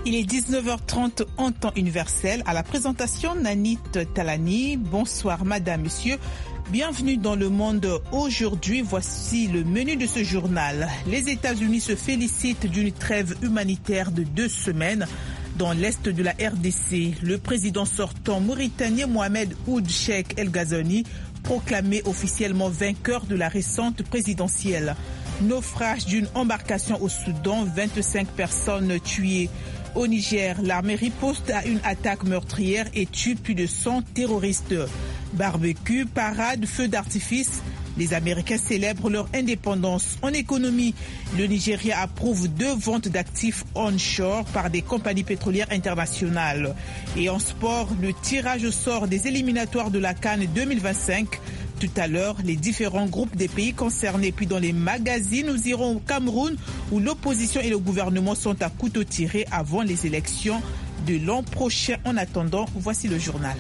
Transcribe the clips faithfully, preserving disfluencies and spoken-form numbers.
Il est dix-neuf heures trente en temps universel. À la présentation, Nanit Talani. Bonsoir, madame, monsieur. Bienvenue dans Le Monde aujourd'hui. Voici le menu de ce journal. Les États-Unis se félicitent d'une trêve humanitaire de deux semaines dans l'est de la R D C. Le président sortant mauritanien Mohamed Ould Cheikh El Ghazouani proclamé officiellement vainqueur de la récente présidentielle. Naufrage d'une embarcation au Soudan, vingt-cinq personnes tuées. Au Niger, l'armée riposte à une attaque meurtrière et tue plus de cent terroristes. Barbecue, parade, feux d'artifice. Les Américains célèbrent leur indépendance. En économie, le Nigeria approuve deux ventes d'actifs onshore par des compagnies pétrolières internationales. Et en sport, le tirage au sort des éliminatoires de la CAN deux mille vingt-cinq. Tout à l'heure, les différents groupes des pays concernés. Puis dans les magazines, nous irons au Cameroun où l'opposition et le gouvernement sont à couteau tiré avant les élections de l'an prochain. En attendant, voici le journal.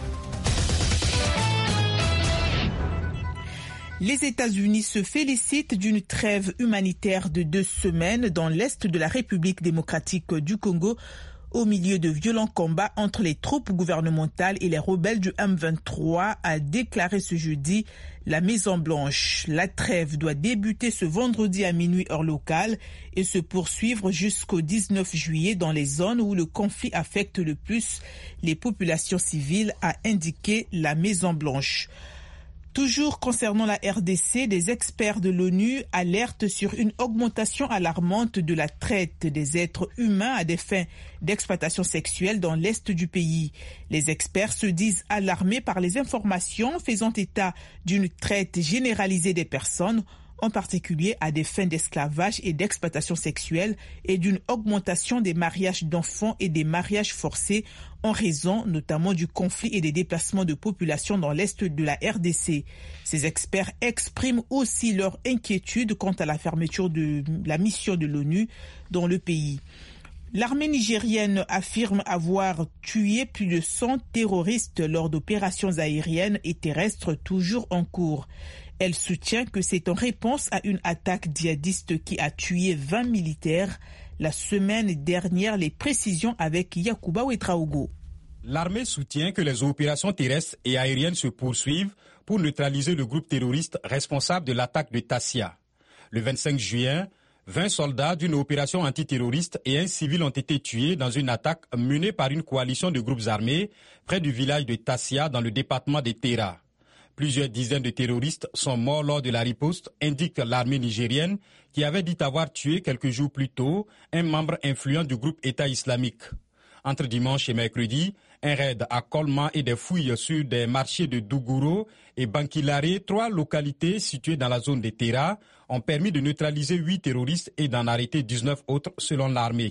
Les États-Unis se félicitent d'une trêve humanitaire de deux semaines dans l'est de la République démocratique du Congo, au milieu de violents combats entre les troupes gouvernementales et les rebelles du M vingt-trois, a déclaré ce jeudi la Maison-Blanche. La trêve doit débuter ce vendredi à minuit heure locale et se poursuivre jusqu'au dix-neuf juillet dans les zones où le conflit affecte le plus les populations civiles, a indiqué la Maison-Blanche. Toujours concernant la R D C, des experts de l'ONU alertent sur une augmentation alarmante de la traite des êtres humains à des fins d'exploitation sexuelle dans l'est du pays. Les experts se disent alarmés par les informations faisant état d'une traite généralisée des personnes, en particulier à des fins d'esclavage et d'exploitation sexuelle, et d'une augmentation des mariages d'enfants et des mariages forcés en raison notamment du conflit et des déplacements de population dans l'est de la R D C. Ces experts expriment aussi leur inquiétude quant à la fermeture de la mission de l'ONU dans le pays. L'armée nigérienne affirme avoir tué plus de cent terroristes lors d'opérations aériennes et terrestres toujours en cours. Elle soutient que c'est en réponse à une attaque djihadiste qui a tué vingt militaires la semaine dernière. Les précisions avec Yacouba Ouetraogo. L'armée soutient que les opérations terrestres et aériennes se poursuivent pour neutraliser le groupe terroriste responsable de l'attaque de Tassia. Le vingt-cinq juin, vingt soldats d'une opération antiterroriste et un civil ont été tués dans une attaque menée par une coalition de groupes armés près du village de Tassia dans le département de Terra. Plusieurs dizaines de terroristes sont morts lors de la riposte, indique l'armée nigérienne, qui avait dit avoir tué quelques jours plus tôt un membre influent du groupe État islamique. Entre dimanche et mercredi, un raid à Kolma et des fouilles sur des marchés de Dougouro et Bankilare, trois localités situées dans la zone de Terra, ont permis de neutraliser huit terroristes et d'en arrêter dix-neuf autres selon l'armée.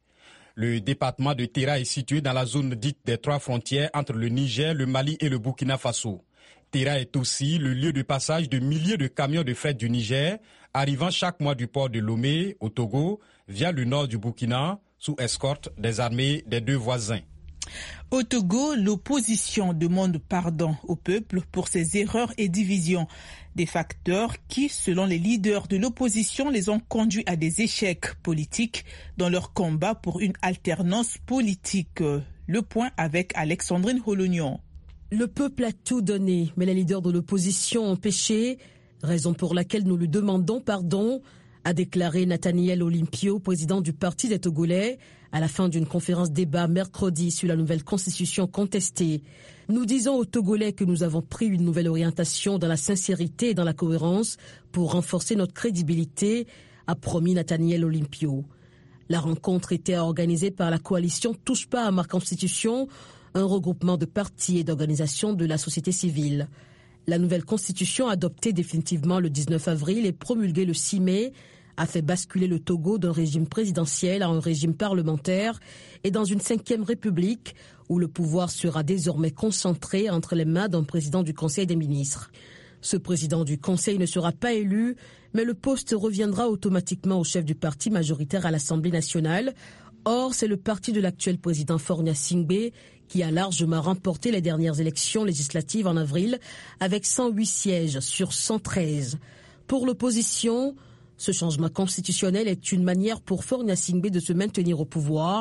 Le département de Terra est situé dans la zone dite des trois frontières entre le Niger, le Mali et le Burkina Faso. Terra est aussi le lieu de passage de milliers de camions de fret du Niger, arrivant chaque mois du port de Lomé, au Togo, via le nord du Burkina, sous escorte des armées des deux voisins. Au Togo, l'opposition demande pardon au peuple pour ses erreurs et divisions. Des facteurs qui, selon les leaders de l'opposition, les ont conduits à des échecs politiques dans leur combat pour une alternance politique. Le point avec Alexandrine Holognon. Le peuple a tout donné, mais les leaders de l'opposition ont péché, raison pour laquelle nous lui demandons pardon, a déclaré Nathaniel Olympio, président du Parti des Togolais, à la fin d'une conférence débat mercredi sur la nouvelle constitution contestée. Nous disons aux Togolais que nous avons pris une nouvelle orientation dans la sincérité et dans la cohérence pour renforcer notre crédibilité, a promis Nathaniel Olympio. La rencontre était organisée par la coalition Touche pas à ma constitution, un regroupement de partis et d'organisations de la société civile. La nouvelle constitution adoptée définitivement le dix-neuf avril et promulguée le six mai a fait basculer le Togo d'un régime présidentiel à un régime parlementaire et dans une cinquième république où le pouvoir sera désormais concentré entre les mains d'un président du Conseil des ministres. Ce président du Conseil ne sera pas élu, mais le poste reviendra automatiquement au chef du parti majoritaire à l'Assemblée nationale. Or, c'est le parti de l'actuel président Faure Gnassingbé qui a largement remporté les dernières élections législatives en avril avec cent huit sièges sur cent treize. Pour l'opposition, ce changement constitutionnel est une manière pour Faure Gnassingbé de se maintenir au pouvoir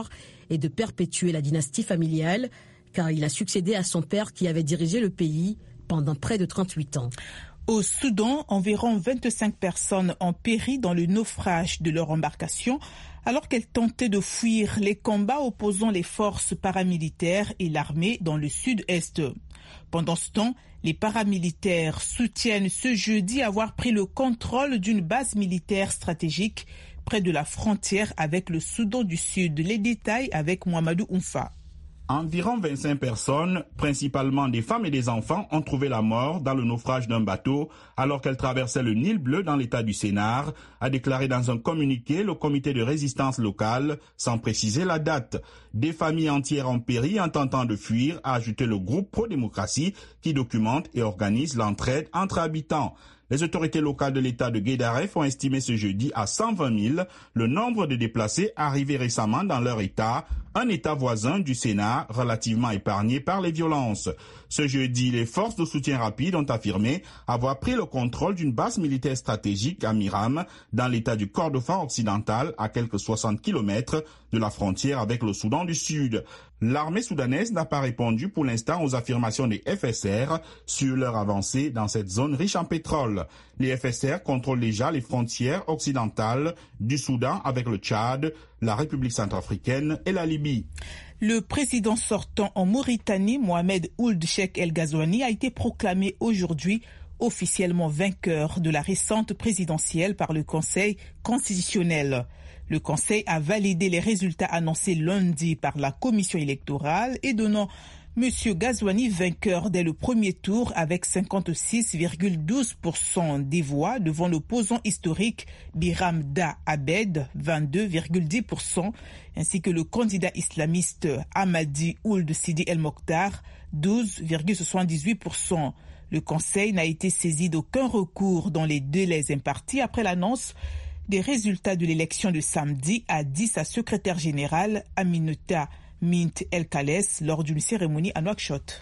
et de perpétuer la dynastie familiale, car il a succédé à son père qui avait dirigé le pays pendant près de trente-huit ans. Au Soudan, environ vingt-cinq personnes ont péri dans le naufrage de leur embarcation alors qu'elles tentaient de fuir les combats opposant les forces paramilitaires et l'armée dans le sud-est. Pendant ce temps, les paramilitaires soutiennent ce jeudi avoir pris le contrôle d'une base militaire stratégique près de la frontière avec le Soudan du Sud. Les détails avec Mohamedou Oumfa. Environ vingt-cinq personnes, principalement des femmes et des enfants, ont trouvé la mort dans le naufrage d'un bateau alors qu'elles traversaient le Nil bleu dans l'état du Sénar, a déclaré dans un communiqué le comité de résistance locale, sans préciser la date. Des familles entières ont péri en tentant de fuir, a ajouté le groupe pro-démocratie qui documente et organise l'entraide entre habitants. Les autorités locales de l'état de Guédaref ont estimé ce jeudi à cent vingt mille le nombre de déplacés arrivés récemment dans leur état, un état voisin du Sénat relativement épargné par les violences. Ce jeudi, les forces de soutien rapide ont affirmé avoir pris le contrôle d'une base militaire stratégique à Miram, dans l'état du Kordofan occidental, à quelques soixante kilomètres de la frontière avec le Soudan du Sud. L'armée soudanaise n'a pas répondu pour l'instant aux affirmations des F S R sur leur avancée dans cette zone riche en pétrole. Les F S R contrôlent déjà les frontières occidentales du Soudan avec le Tchad, la République centrafricaine et la Libye. Le président sortant en Mauritanie, Mohamed Ould Cheikh El Ghazouani, a été proclamé aujourd'hui officiellement vainqueur de la récente présidentielle par le Conseil constitutionnel. Le Conseil a validé les résultats annoncés lundi par la commission électorale et donnant M. Ghazouani vainqueur dès le premier tour avec cinquante-six virgule douze pour cent des voix devant l'opposant historique Biram Da Abed, vingt-deux virgule dix pour cent, ainsi que le candidat islamiste Hamadi Ould Sidi El Mokhtar, douze virgule soixante-dix-huit pour cent. Le Conseil n'a été saisi d'aucun recours dans les délais impartis après l'annonce des résultats de l'élection de samedi, a dit sa secrétaire générale Aminata Mint El Khalès lors d'une cérémonie à Nouakchott.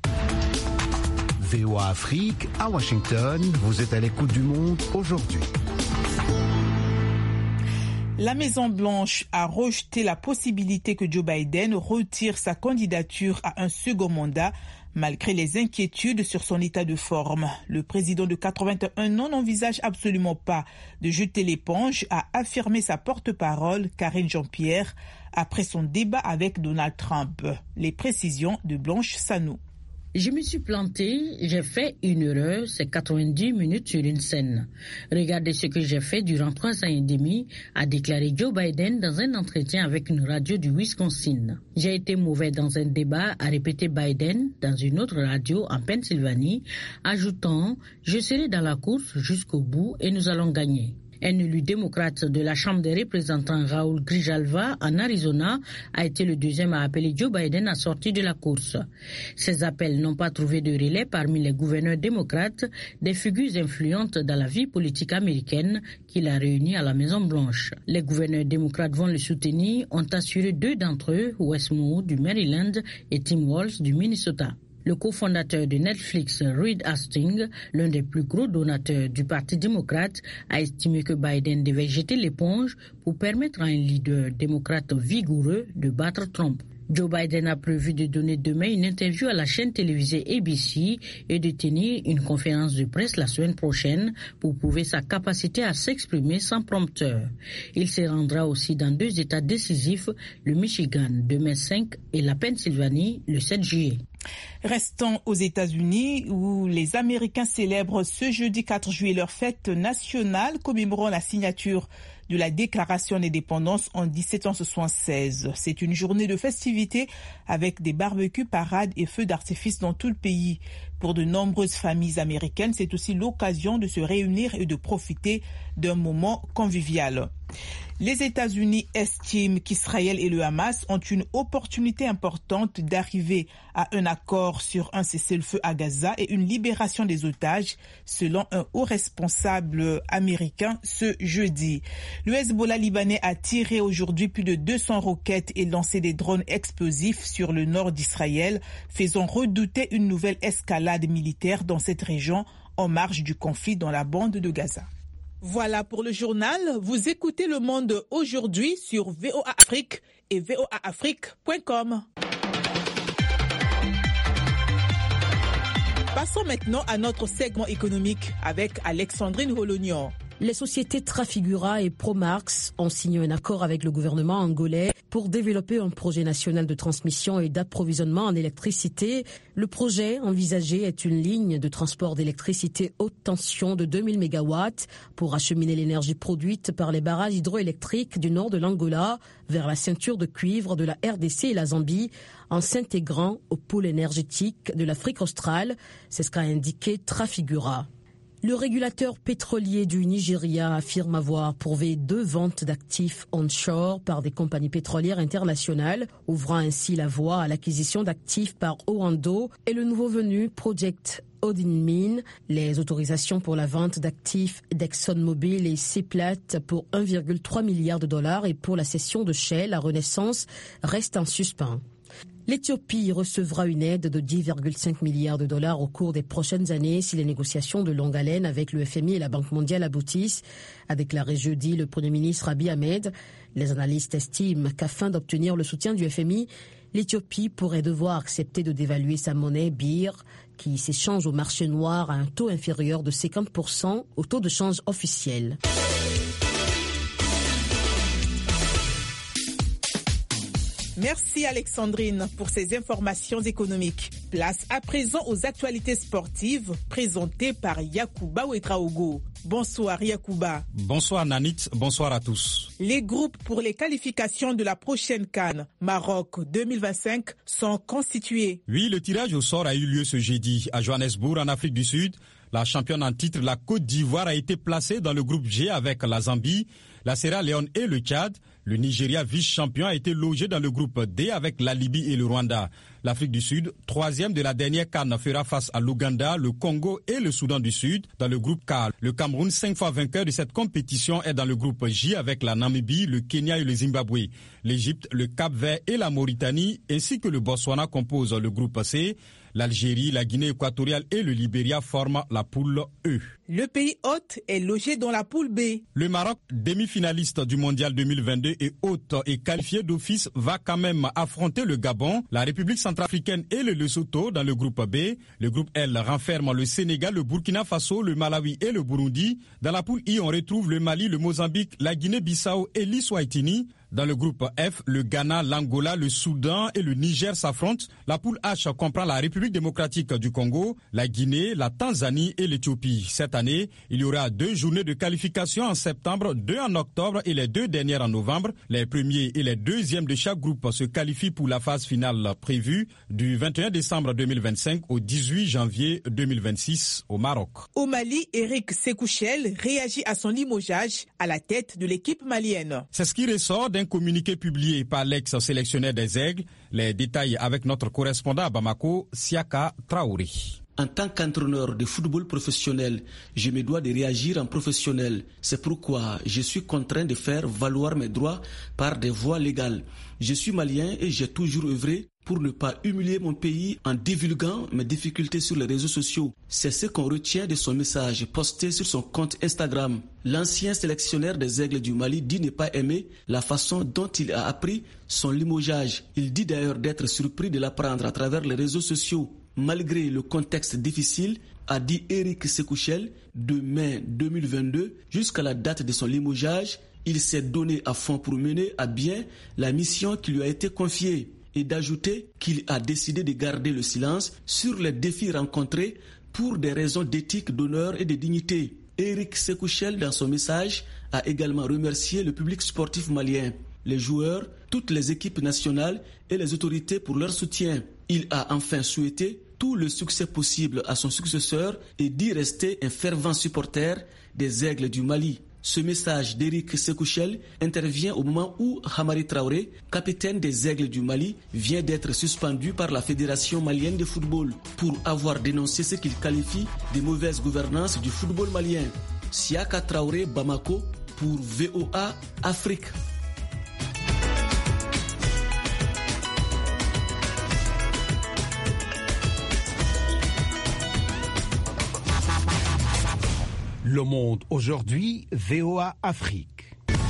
V O A Afrique, à Washington, vous êtes à l'écoute du monde aujourd'hui. La Maison-Blanche a rejeté la possibilité que Joe Biden retire sa candidature à un second mandat malgré les inquiétudes sur son état de forme. Le président de quatre-vingt-un ans n'envisage absolument pas de jeter l'éponge, a affirmé sa porte-parole Karine Jean-Pierre après son débat avec Donald Trump. Les précisions de Blanche Sanou. Je me suis plantée, j'ai fait une erreur, c'est quatre-vingt-dix minutes sur une scène. Regardez ce que j'ai fait durant trois ans et demi, a déclaré Joe Biden dans un entretien avec une radio du Wisconsin. J'ai été mauvais dans un débat, a répété Biden dans une autre radio en Pennsylvanie, ajoutant « Je serai dans la course jusqu'au bout et nous allons gagner ». Un élu démocrate de la Chambre des représentants, Raúl Grijalva, en Arizona, a été le deuxième à appeler Joe Biden à sortir de la course. Ces appels n'ont pas trouvé de relais parmi les gouverneurs démocrates, des figures influentes dans la vie politique américaine qu'il a réunis à la Maison-Blanche. Les gouverneurs démocrates vont le soutenir, ont assuré deux d'entre eux, Wes Moore du Maryland et Tim Walz du Minnesota. Le cofondateur de Netflix, Reed Hastings, l'un des plus gros donateurs du Parti démocrate, a estimé que Biden devait jeter l'éponge pour permettre à un leader démocrate vigoureux de battre Trump. Joe Biden a prévu de donner demain une interview à la chaîne télévisée A B C et de tenir une conférence de presse la semaine prochaine pour prouver sa capacité à s'exprimer sans prompteur. Il se rendra aussi dans deux États décisifs, le Michigan demain cinq et la Pennsylvanie le sept juillet. Restons aux États-Unis où les Américains célèbrent ce jeudi quatre juillet leur fête nationale commémorant la signature de la Déclaration d'indépendance en dix-sept cent soixante-seize. C'est une journée de festivité avec des barbecues, parades et feux d'artifice dans tout le pays. Pour de nombreuses familles américaines, c'est aussi l'occasion de se réunir et de profiter d'un moment convivial. Les États-Unis estiment qu'Israël et le Hamas ont une opportunité importante d'arriver à un accord sur un cessez-le-feu à Gaza et une libération des otages, selon un haut responsable américain ce jeudi. Le Hezbollah libanais a tiré aujourd'hui plus de deux cents roquettes et lancé des drones explosifs sur le nord d'Israël, faisant redouter une nouvelle escalade militaire dans cette région en marge du conflit dans la bande de Gaza. Voilà pour le journal. Vous écoutez Le Monde aujourd'hui sur V O A Afrique et V O A Afrique point com. Passons maintenant à notre segment économique avec Alexandrine Holognan. Les sociétés Trafigura et Promax ont signé un accord avec le gouvernement angolais pour développer un projet national de transmission et d'approvisionnement en électricité. Le projet envisagé est une ligne de transport d'électricité haute tension de deux mille mégawatts pour acheminer l'énergie produite par les barrages hydroélectriques du nord de l'Angola vers la ceinture de cuivre de la R D C et la Zambie en s'intégrant au pôle énergétique de l'Afrique australe. C'est ce qu'a indiqué Trafigura. Le régulateur pétrolier du Nigeria affirme avoir prouvé deux ventes d'actifs onshore par des compagnies pétrolières internationales, ouvrant ainsi la voie à l'acquisition d'actifs par Oando et le nouveau venu Project Odin. Les autorisations pour la vente d'actifs d'ExxonMobil et Seplat pour un virgule trois milliard de dollars et pour la cession de Shell à Renaissance restent en suspens. L'Éthiopie recevra une aide de dix virgule cinq milliards de dollars au cours des prochaines années si les négociations de longue haleine avec le F M I et la Banque mondiale aboutissent, a déclaré jeudi le Premier ministre Abiy Ahmed. Les analystes estiment qu'afin d'obtenir le soutien du F M I, l'Éthiopie pourrait devoir accepter de dévaluer sa monnaie birr, qui s'échange au marché noir à un taux inférieur de cinquante pour cent au taux de change officiel. Merci Alexandrine pour ces informations économiques. Place à présent aux actualités sportives présentées par Yacouba Ouedraogo. Bonsoir Yacouba. Bonsoir Nanit, bonsoir à tous. Les groupes pour les qualifications de la prochaine CAN Maroc deux mille vingt-cinq sont constitués. Oui, le tirage au sort a eu lieu ce jeudi à Johannesburg en Afrique du Sud. La championne en titre, la Côte d'Ivoire, a été placée dans le groupe G avec la Zambie, la Sierra Leone et le Tchad. Le Nigeria, vice-champion, a été logé dans le groupe D avec la Libye et le Rwanda. L'Afrique du Sud, troisième de la dernière CAN, fera face à l'Ouganda, le Congo et le Soudan du Sud dans le groupe K. Le Cameroun, cinq fois vainqueur de cette compétition, est dans le groupe J avec la Namibie, le Kenya et le Zimbabwe. L'Égypte, le Cap-Vert et la Mauritanie, ainsi que le Botswana composent le groupe C. L'Algérie, la Guinée équatoriale et le Libéria forment la poule E. Le pays hôte est logé dans la poule B. Le Maroc, demi-finaliste du mondial deux mille vingt-deux et hôte et qualifié d'office, va quand même affronter le Gabon, la République centrafricaine et le Lesotho dans le groupe B. Le groupe L renferme le Sénégal, le Burkina Faso, le Malawi et le Burundi. Dans la poule I, on retrouve le Mali, le Mozambique, la Guinée-Bissau et l'Eswatini. Dans le groupe F, le Ghana, l'Angola, le Soudan et le Niger s'affrontent. La poule H comprend la République démocratique du Congo, la Guinée, la Tanzanie et l'Éthiopie. Cette année, il y aura deux journées de qualification en septembre, deux en octobre et les deux dernières en novembre. Les premiers et les deuxièmes de chaque groupe se qualifient pour la phase finale prévue du vingt et un décembre deux mille vingt-cinq au dix-huit janvier deux mille vingt-six au Maroc. Au Mali, Eric Sekouchel réagit à son limogeage à la tête de l'équipe malienne. C'est ce qui ressort d'un communiqué publié par l'ex-sélectionneur des Aigles. Les détails avec notre correspondant à Bamako, Siaka Traoré. En tant qu'entraîneur de football professionnel, je me dois de réagir en professionnel. C'est pourquoi je suis contraint de faire valoir mes droits par des voies légales. Je suis malien et j'ai toujours œuvré pour ne pas humilier mon pays en divulguant mes difficultés sur les réseaux sociaux. C'est ce qu'on retient de son message posté sur son compte Instagram. L'ancien sélectionneur des Aigles du Mali dit ne pas aimer la façon dont il a appris son limogeage. Il dit d'ailleurs d'être surpris de l'apprendre à travers les réseaux sociaux. Malgré le contexte difficile, a dit Eric Sekouchel, de mai deux mille vingt-deux jusqu'à la date de son limogeage, il s'est donné à fond pour mener à bien la mission qui lui a été confiée et d'ajouter qu'il a décidé de garder le silence sur les défis rencontrés pour des raisons d'éthique, d'honneur et de dignité. Eric Sekouchel, dans son message, a également remercié le public sportif malien, les joueurs, toutes les équipes nationales et les autorités pour leur soutien. Il a enfin souhaité tout le succès possible à son successeur et dit rester un fervent supporter des Aigles du Mali. Ce message d'Eric Sekouchel intervient au moment où Hamari Traoré, capitaine des Aigles du Mali, vient d'être suspendu par la Fédération malienne de football pour avoir dénoncé ce qu'il qualifie de mauvaise gouvernance du football malien. Siaka Traoré, Bamako, pour V O A Afrique. Le Monde aujourd'hui, V O A Afrique.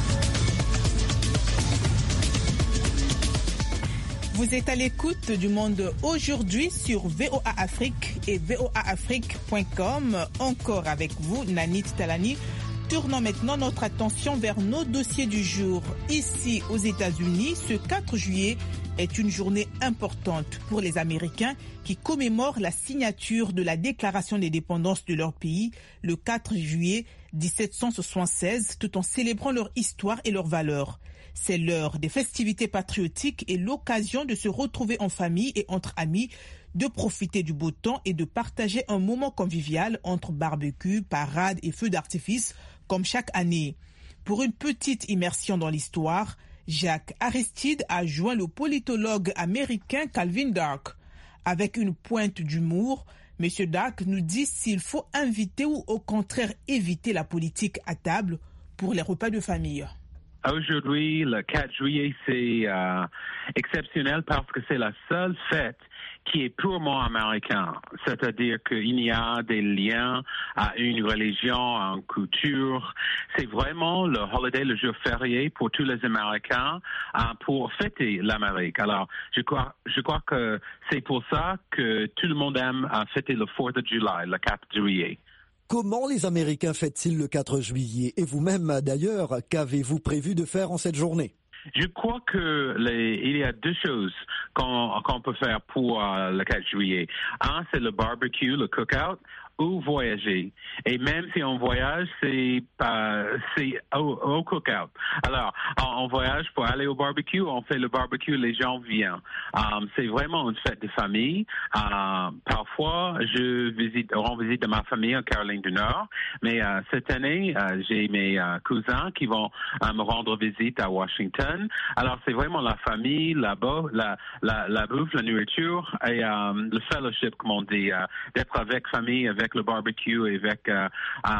Vous êtes à l'écoute du Monde aujourd'hui sur V O A Afrique et V O A Afrique point com. Encore avec vous, Nanit Talani. Tournons maintenant notre attention vers nos dossiers du jour. Ici, aux États-Unis, ce quatre juillet est une journée importante pour les Américains qui commémorent la signature de la Déclaration d'indépendance de leur pays le quatre juillet dix-sept cent soixante-seize, tout en célébrant leur histoire et leurs valeurs. C'est l'heure des festivités patriotiques et l'occasion de se retrouver en famille et entre amis, de profiter du beau temps et de partager un moment convivial entre barbecue, parade et feux d'artifice, comme chaque année. Pour une petite immersion dans l'histoire, Jacques Aristide a joint le politologue américain Calvin Dark. Avec une pointe d'humour, M. Dark nous dit s'il faut inviter ou au contraire éviter la politique à table pour les repas de famille. Aujourd'hui, le quatre juillet, c'est euh, exceptionnel parce que c'est la seule fête qui est purement américaine. C'est-à-dire qu'il y a des liens à une religion, à une culture. C'est vraiment le holiday, le jour férié pour tous les Américains euh, pour fêter l'Amérique. Alors, je crois, je crois que c'est pour ça que tout le monde aime euh, fêter le fourth of July, le quatre juillet. Comment les Américains fêtent-ils le quatre juillet? Et vous-même, d'ailleurs, qu'avez-vous prévu de faire en cette journée? Je crois que les, il y a deux choses qu'on, qu'on peut faire pour euh, le quatre juillet. Un, c'est le barbecue, le cookout, ou voyager. Et même si on voyage, c'est pas, c'est au, au cookout. Alors, on, on voyage pour aller au barbecue, on fait le barbecue, les gens viennent. Um, c'est vraiment une fête de famille. Uh, parfois, je visite, rends visite de ma famille en Caroline du Nord, mais uh, cette année, uh, j'ai mes uh, cousins qui vont uh, me rendre visite à Washington. Alors, c'est vraiment la famille, la, bo- la, la, la bouffe, la nourriture et um, le fellowship, comme on dit, uh, d'être avec famille, avec le barbecue et avec euh, euh,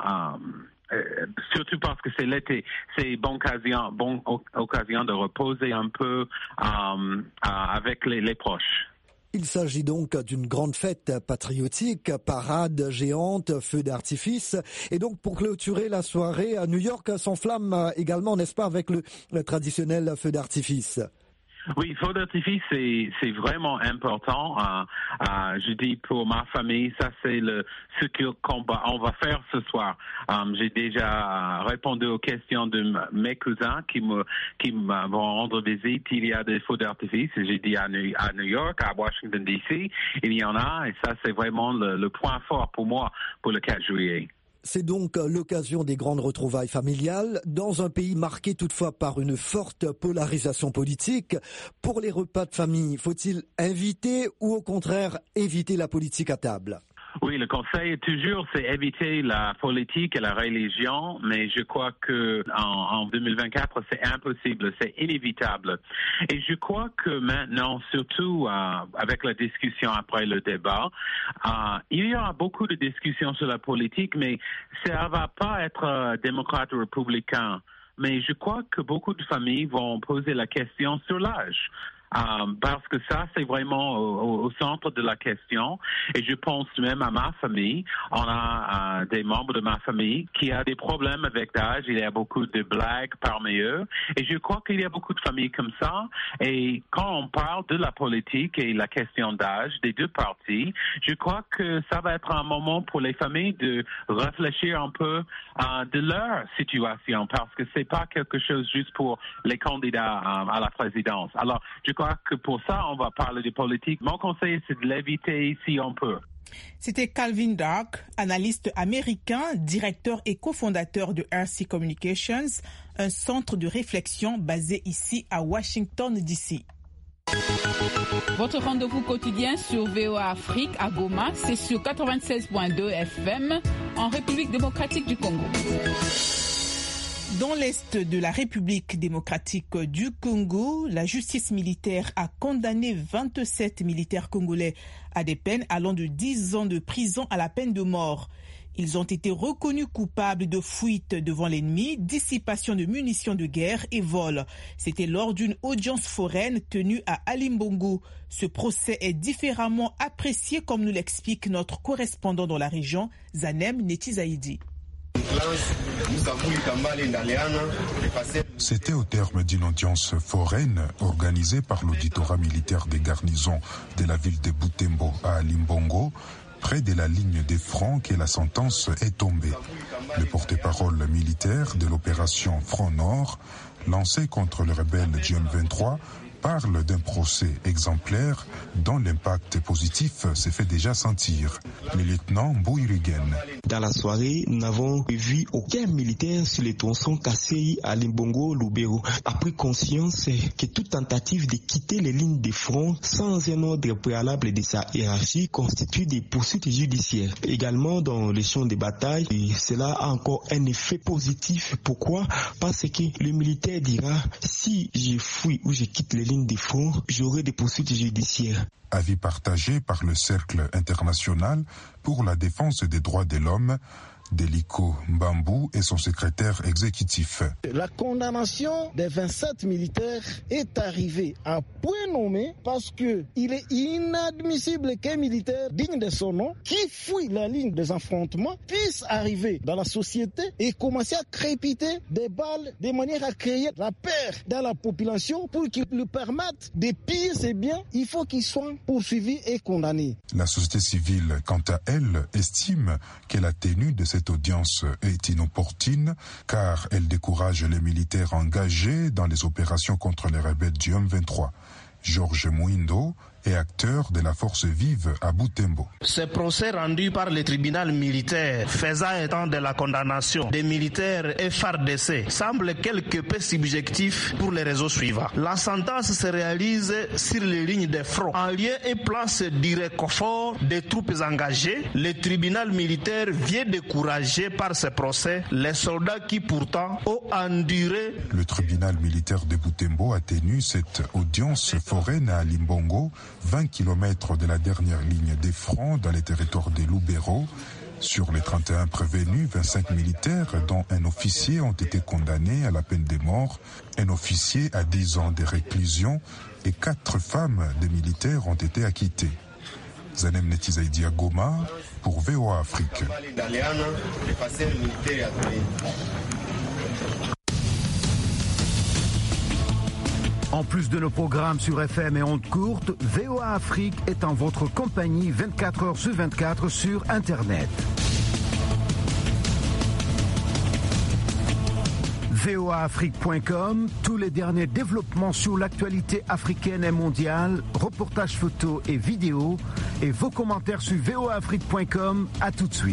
euh, surtout parce que c'est l'été, c'est bonne occasion, bonne occasion de reposer un peu euh, euh, avec les, les proches. Il s'agit donc d'une grande fête patriotique, parade géante, feux d'artifice. Et donc, pour clôturer la soirée, à New York s'enflamme également, n'est-ce pas, avec le, le traditionnel feu d'artifice? Oui, feu d'artifice, c'est, c'est vraiment important. Euh, euh, je dis pour ma famille, ça c'est le ce qu'on va, on va faire ce soir. Um, j'ai déjà répondu aux questions de mes cousins qui me qui me vont rendre visite. Il y a des feux d'artifice. J'ai dit à New, à New York, à Washington D C, il y en a, et ça c'est vraiment le, le point fort pour moi pour le quatre juillet. C'est donc l'occasion des grandes retrouvailles familiales dans un pays marqué toutefois par une forte polarisation politique. Pour les repas de famille, faut-il inviter ou au contraire éviter la politique à table? Oui, le conseil toujours, c'est éviter la politique et la religion, mais je crois que en, en deux mille vingt-quatre, c'est impossible, c'est inévitable. Et je crois que maintenant, surtout euh, avec la discussion après le débat, euh, il y aura beaucoup de discussions sur la politique, mais ça va pas être euh, démocrate ou républicain. Mais je crois que beaucoup de familles vont poser la question sur l'âge. Um, parce que ça, c'est vraiment au, au centre de la question. Et je pense même à ma famille. On a uh, des membres de ma famille qui a des problèmes avec l'âge. Il y a beaucoup de blagues parmi eux. Et je crois qu'il y a beaucoup de familles comme ça. Et quand on parle de la politique et la question d'âge des deux parties, je crois que ça va être un moment pour les familles de réfléchir un peu uh, de leur situation. Parce que c'est pas quelque chose juste pour les candidats um, à la présidence. Alors, je Je crois que pour ça, on va parler de politique. Mon conseil, c'est de l'éviter si on peut. C'était Calvin Dark, analyste américain, directeur et cofondateur de R C Communications, un centre de réflexion basé ici à Washington, D C. Votre rendez-vous quotidien sur V O A Afrique à Goma, c'est sur quatre-vingt-seize point deux F M en République démocratique du Congo. Dans l'est de la République démocratique du Congo, la justice militaire a condamné vingt-sept militaires congolais à des peines allant de dix ans de prison à la peine de mort. Ils ont été reconnus coupables de fuite devant l'ennemi, dissipation de munitions de guerre et vol. C'était lors d'une audience foraine tenue à Alimbongo. Ce procès est différemment apprécié, comme nous l'explique notre correspondant dans la région, Zanem Netizaïdi. C'était au terme d'une audience foraine organisée par l'auditorat militaire des garnisons de la ville de Butembo à Limbongo, près de la ligne des fronts, que la sentence est tombée. Le porte-parole militaire de l'opération Front Nord, lancée contre le rebelle G M vingt-trois, parle d'un procès exemplaire dont l'impact positif s'est fait déjà sentir. Le lieutenant Bouyrigen. Dans la soirée, nous n'avons vu aucun militaire sur les tronçons Kasséi à Limbongo, Lubero. A pris conscience que toute tentative de quitter les lignes de front sans un ordre préalable de sa hiérarchie constitue des poursuites judiciaires. Également dans les champs de bataille, et cela a encore un effet positif. Pourquoi? Parce que le militaire dira, si je fuis ou je quitte les lignes de front, j'aurai des poursuites judiciaires. Avis partagé par le Cercle international pour la défense des droits de l'homme, Deliko Mbambu et son secrétaire exécutif. La condamnation des vingt-sept militaires est arrivée à point nommé parce que il est inadmissible qu'un militaire digne de son nom, qui fuit la ligne des affrontements, puisse arriver dans la société et commencer à crépiter des balles de manière à créer la peur dans la population pour qu'il lui permette de piller ses biens. Il faut qu'il soit poursuivi et condamné. La société civile, quant à elle, estime que la tenue de cette Cette audience est inopportune car elle décourage les militaires engagés dans les opérations contre les rebelles du M vingt-trois. Georges Mouindo est acteur de la force vive à Butembo. Ce procès rendu par le tribunal militaire faisant état de la condamnation des militaires F A R D C semble quelque peu subjectif pour les raisons suivantes. La sentence se réalise sur les lignes de front. En lieu et place du réconfort des troupes engagées, le tribunal militaire vient décourager par ce procès les soldats qui pourtant ont enduré. Le tribunal militaire de Butembo a tenu cette audience foraine à Limbongo, vingt kilomètres de la dernière ligne des fronts dans les territoires de Lubero. Sur les trente et un prévenus, vingt-cinq militaires, dont un officier, ont été condamnés à la peine de mort. Un officier à dix ans de réclusion et quatre femmes de militaires ont été acquittées. Zanem Netizaidi à Goma pour V O A Afrique. En plus de nos programmes sur F M et ondes courtes, V O A Afrique est en votre compagnie vingt-quatre heures sur vingt-quatre sur Internet. V O A Afrique point com, tous les derniers développements sur l'actualité africaine et mondiale, reportages photos et vidéos, et vos commentaires sur V O A Afrique point com. À tout de suite.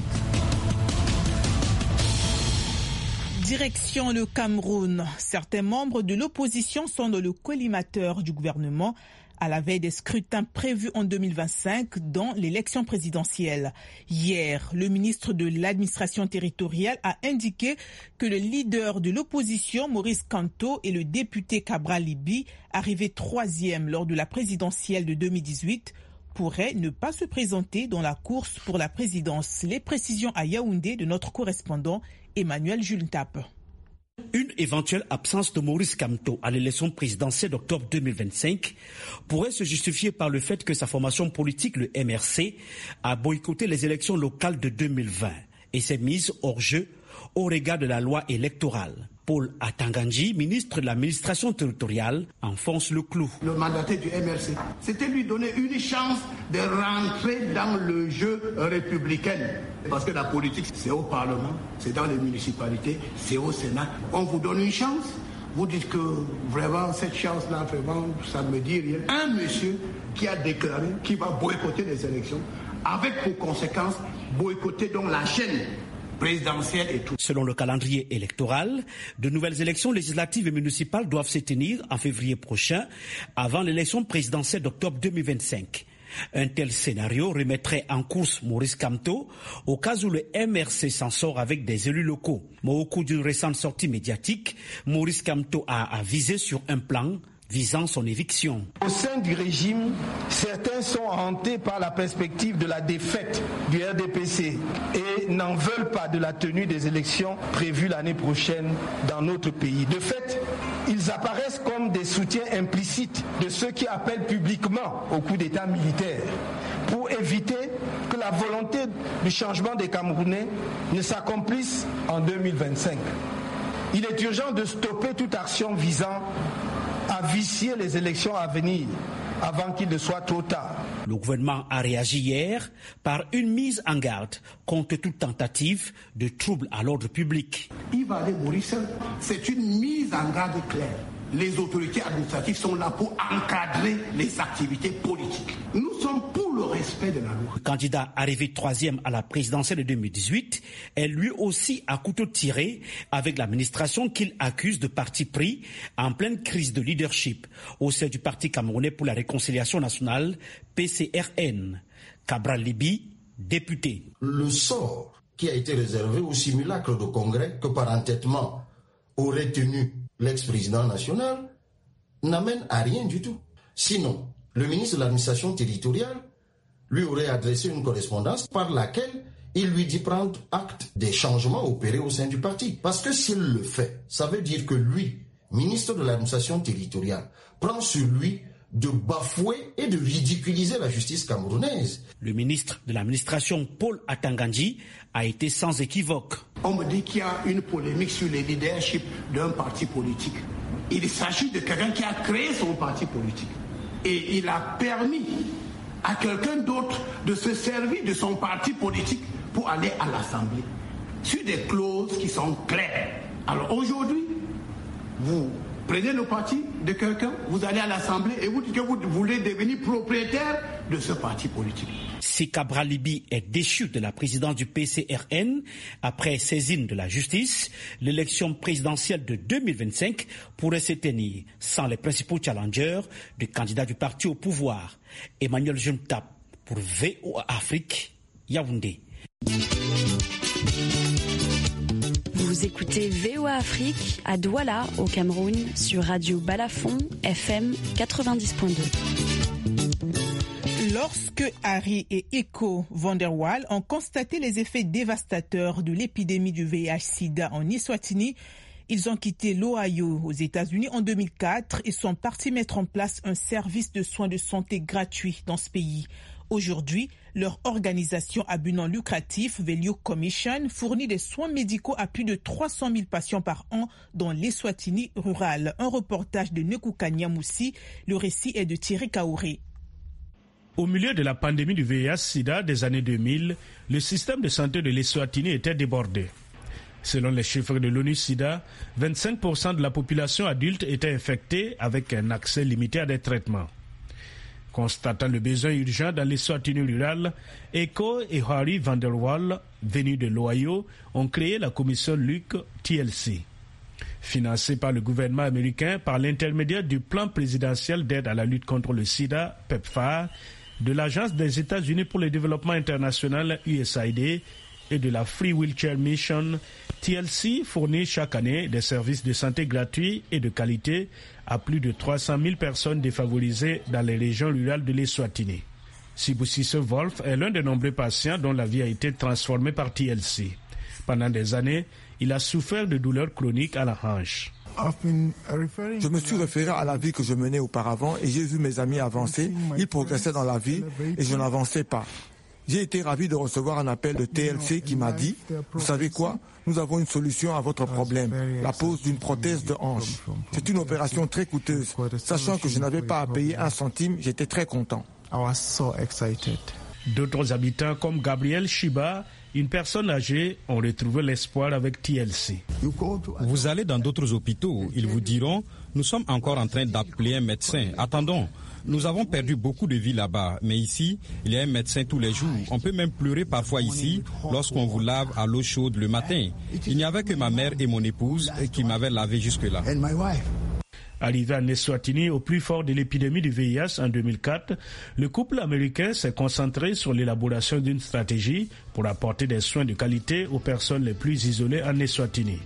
Direction le Cameroun. Certains membres de l'opposition sont dans le collimateur du gouvernement à la veille des scrutins prévus en deux mille vingt-cinq dans l'élection présidentielle. Hier, le ministre de l'administration territoriale a indiqué que le leader de l'opposition, Maurice Kamto, et le député Cabral Libi, arrivé troisième lors de la présidentielle de deux mille dix-huit, pourraient ne pas se présenter dans la course pour la présidence. Les précisions à Yaoundé de notre correspondant Emmanuel Jultap. Une éventuelle absence de Maurice Kamto à l'élection présidentielle d'octobre deux mille vingt-cinq pourrait se justifier par le fait que sa formation politique, le M R C, a boycotté les élections locales de deux mille vingt et s'est mise hors jeu au regard de la loi électorale. Paul Atanganji, ministre de l'administration territoriale, enfonce le clou. Le mandataire du M R C, c'était lui donner une chance de rentrer dans le jeu républicain. Parce que la politique, c'est au Parlement, c'est dans les municipalités, c'est au Sénat. On vous donne une chance, vous dites que vraiment cette chance-là, vraiment, ça ne me dit rien. Un monsieur qui a déclaré qu'il va boycotter les élections, avec pour conséquence boycotter donc la chaîne présidentielle et tout. Selon le calendrier électoral, de nouvelles élections législatives et municipales doivent se tenir en février prochain, avant l'élection présidentielle d'octobre deux mille vingt-cinq. Un tel scénario remettrait en course Maurice Kamto au cas où le M R C s'en sort avec des élus locaux. Mais au cours d'une récente sortie médiatique, Maurice Kamto a avisé sur un plan visant son éviction. Au sein du régime, certains sont hantés par la perspective de la défaite du R D P C et n'en veulent pas de la tenue des élections prévues l'année prochaine dans notre pays. De fait, ils apparaissent comme des soutiens implicites de ceux qui appellent publiquement au coup d'État militaire pour éviter que la volonté du changement des Camerounais ne s'accomplisse en en deux mille vingt-cinq. Il est urgent de stopper toute action visant à vicier les élections à venir avant qu'il ne soit trop tard. Le gouvernement a réagi hier par une mise en garde contre toute tentative de trouble à l'ordre public. Il va aller mourir seul. C'est une mise en garde claire. Les autorités administratives sont là pour encadrer les activités politiques. Nous sommes pour le respect de la loi. Le candidat arrivé troisième à la présidentielle de deux mille dix-huit est lui aussi à couteau tiré avec l'administration qu'il accuse de parti pris en pleine crise de leadership au sein du Parti camerounais pour la réconciliation nationale, P C R N. Cabral Libi, député. Le sort qui a été réservé au simulacre de congrès que par entêtement aurait tenu l'ex-président national n'amène à rien du tout. Sinon, le ministre de l'administration territoriale lui aurait adressé une correspondance par laquelle il lui dit prendre acte des changements opérés au sein du parti. Parce que s'il le fait, ça veut dire que lui, ministre de l'administration territoriale, prend sur lui de bafouer et de ridiculiser la justice camerounaise. Le ministre de l'administration, Paul Atangandji, a été sans équivoque. On me dit qu'il y a une polémique sur le leadership d'un parti politique. Il s'agit de quelqu'un qui a créé son parti politique. Et il a permis à quelqu'un d'autre de se servir de son parti politique pour aller à l'Assemblée. Sur des clauses qui sont claires. Alors aujourd'hui, vous prenez le parti de quelqu'un, vous allez à l'Assemblée et vous dites que vous voulez devenir propriétaire de ce parti politique. Si Cabral Libi est déchu de la présidence du P C R N après saisine de la justice, l'élection présidentielle de deux mille vingt-cinq pourrait se tenir sans les principaux challengers de candidats du parti au pouvoir. Emmanuel Jumtap pour V O A Afrique, Yaoundé. Vous écoutez V O A Afrique à Douala, au Cameroun, sur Radio Balafon, F M quatre-vingt-dix point deux. Lorsque Harry et Echo van der Waal ont constaté les effets dévastateurs de l'épidémie du V I H sida en Eswatini, ils ont quitté l'Ohio aux États-Unis en deux mille quatre et sont partis mettre en place un service de soins de santé gratuit dans ce pays. Aujourd'hui, leur organisation à but non lucratif, Value Commission, fournit des soins médicaux à plus de trois cent mille patients par an dans l'Eswatini rural. Un reportage de Nekukanya Moussi, le récit est de Thierry Kaouré. Au milieu de la pandémie du V I H sida des années deux mille, le système de santé de l'Eswatini était débordé. Selon les chiffres de l'ONU SIDA, vingt-cinq pour cent de la population adulte était infectée avec un accès limité à des traitements. Constatant le besoin urgent dans l'Eswatini rural, Echo et Harry van der Waal, venus de l'Ohio, ont créé la commission L U C T L C. Financée par le gouvernement américain par l'intermédiaire du plan présidentiel d'aide à la lutte contre le sida, PEPFAR, de l'Agence des États-Unis pour le développement international U S A I D et de la Free Wheelchair Mission, T L C fournit chaque année des services de santé gratuits et de qualité à plus de trois cent mille personnes défavorisées dans les régions rurales de l'Eswatini. Sibusise Wolf est l'un des nombreux patients dont la vie a été transformée par T L C. Pendant des années, il a souffert de douleurs chroniques à la hanche. Je me suis référé à la vie que je menais auparavant et j'ai vu mes amis avancer. Ils progressaient dans la vie et je n'avançais pas. J'ai été ravi de recevoir un appel de T L C qui m'a dit « Vous savez quoi ? Nous avons une solution à votre problème, la pose d'une prothèse de hanche. C'est une opération très coûteuse. Sachant que je n'avais pas à payer un centime, j'étais très content. » D'autres habitants comme Gabriel Shiba, une personne âgée, ont retrouvé l'espoir avec T L C. Vous allez dans d'autres hôpitaux, ils vous diront « Nous sommes encore en train d'appeler un médecin. Attendons. Nous avons perdu beaucoup de vies là-bas, mais ici, il y a un médecin tous les jours. On peut même pleurer parfois ici lorsqu'on vous lave à l'eau chaude le matin. Il n'y avait que ma mère et mon épouse qui m'avaient lavé jusque-là. » Arrivé en Eswatini au plus fort de l'épidémie du V I H en deux mille quatre, le couple américain s'est concentré sur l'élaboration d'une stratégie pour apporter des soins de qualité aux personnes les plus isolées en Eswatini.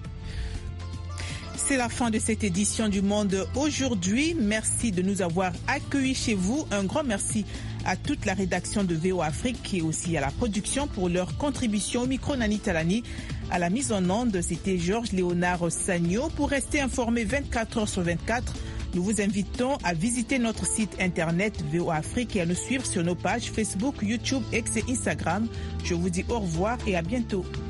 C'est la fin de cette édition du Monde aujourd'hui. Merci de nous avoir accueillis chez vous. Un grand merci à toute la rédaction de V O A Afrique et aussi à la production pour leur contribution. Au micro, Nani Talani. À la mise en onde, c'était Georges Léonard Sagno. Pour rester informé vingt-quatre heures sur vingt-quatre, nous vous invitons à visiter notre site internet V O A Afrique et à nous suivre sur nos pages Facebook, YouTube, X et Instagram. Je vous dis au revoir et à bientôt.